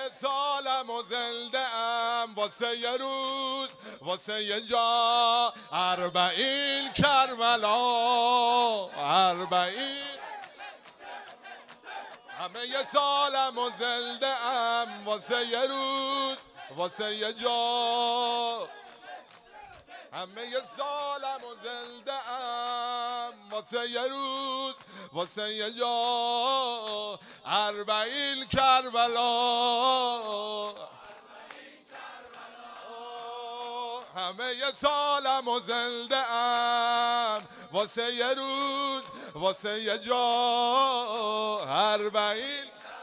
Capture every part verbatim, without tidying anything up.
سالم و زنده ام واسه یه روز واسه یه جا اربعین کربلا اربعین همه یه سالم و زنده ام واسه یه روز واسه یه جا همه یه سالم و زنده ام واسه یه روز واسه یه جا اربعین کربلا همه یه سالم و زنده ام واسه یه روز واسه یه جا اربعین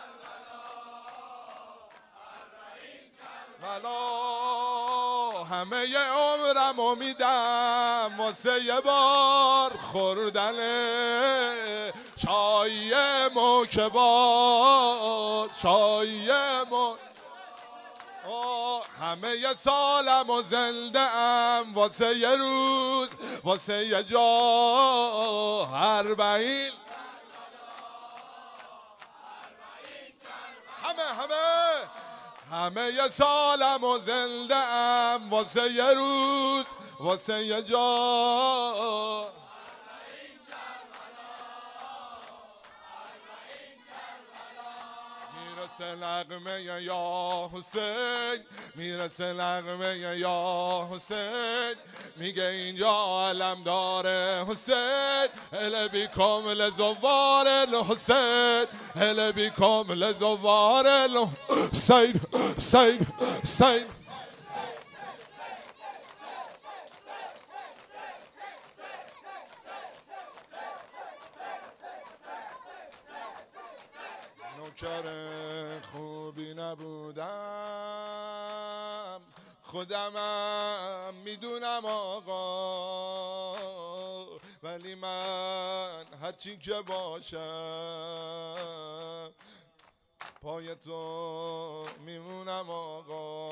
کربلا همه یه عمرمو میدم واسه یه بار خوردن چای موکبار چای مو همه یه سالم و زنده ام واسه یه روز واسه یه جا اربعین همه همه همه یه سالم و زنده ام واسه یه روز واسه یه جا میرسه نغمه یا حسین میرسه نغمه یا حسین میگه اینجا علم داره حسین هل بیکم لزوار الحسین هل بیکم لزوار الحسین حسین حسین نوکر خوبی نبودم خودمم میدونم آقا ولی من هرچی که باشم پای تو میمونم آقا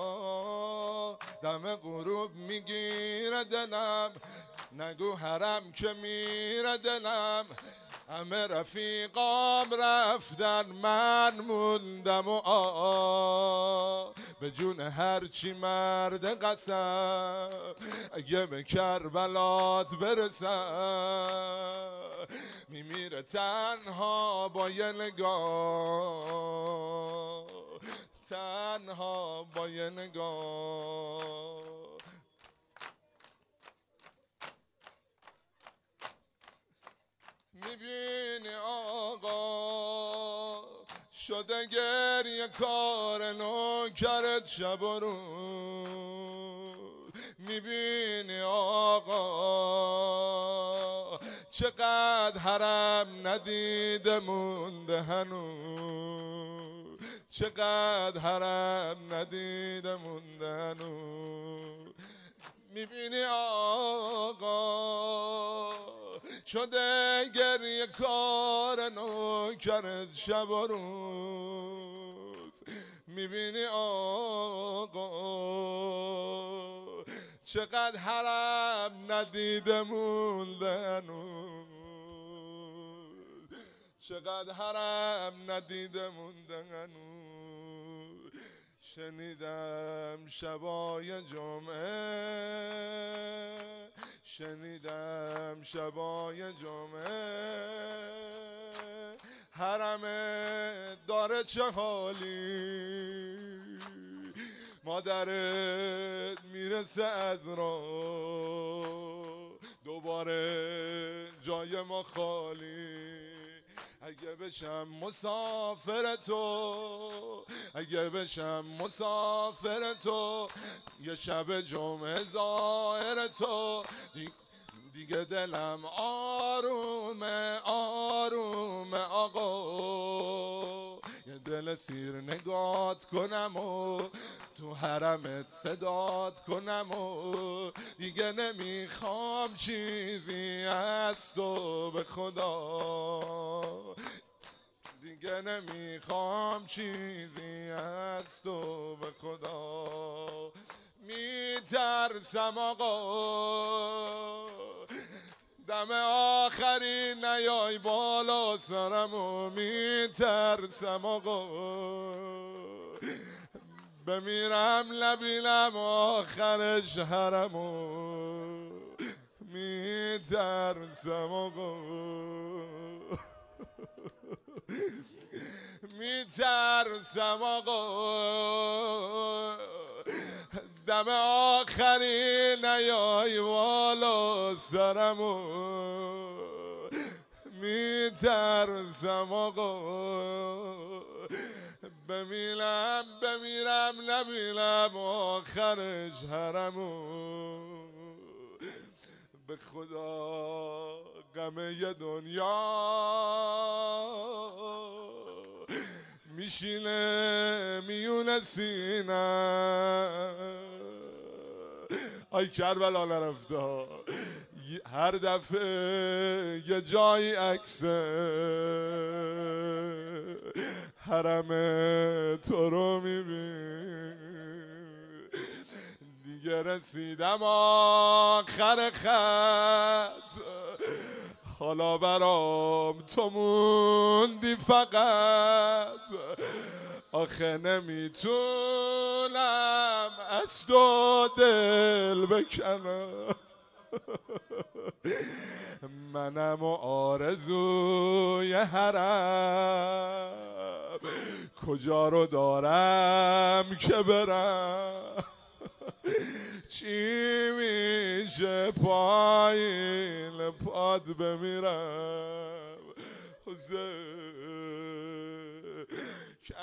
دم غروب میگیره دلم نگو حرم که میره دلم همه رفیقام رفتن من موندم و آه به جون هرچی مرد قسم اگه به کربلات برسم میمیره تنها با یه نگاه تنها با یه نگاه میبینی آقا شده گریه کار نوکرت شب و روز میبینی آقا چقدر حرم ندیده مونده هنوز چقدر حرم ندیده مونده هنوز میبینی آقا شده گریه کار نوکرت شب و روز میبینی آقا چقدر حرم ندیده مونده هنوز چقدر حرم ندیده مونده هنوز شنیدم شبای جمعه شنیدم شبای جمعه حرمه داره چه حالی مادرت میرسه از راه دوباره جای ما خالی اگه بشم مسافر تو اگه بشم مسافر تو یه شب جمعه ظاهر تو دیگه دلم آرومه آرومه آقا یه دل سیر نگات کنم و تو حرمت صدات کنم و دیگه نمیخوام چیزی از تو به خدا دیگه نمیخوام چیزی از تو به خدا میترسم آقا دم آخری نیای بالا سرمو میترسم آقا بمیرم لبینم آخرش حرمو میترسم آقا میترسم آقا دم آخری نیای والا سرمو میترسم آقا بمیرم بمیرم نبینم آخرش حرمو به خدا غم یه دنیا میشینه میونه سینه آی کربلا نرفته هر دفعه یه جایی عکسه حرم تو رو میبین دیگه رسیدم آخر خط حالا برام تو موندی فقط آخه نمیتونم از تو دل بکنم منم و آرزوی حرم کجا رو دارم که برم چی میشه پایین پاد بمیرم حسین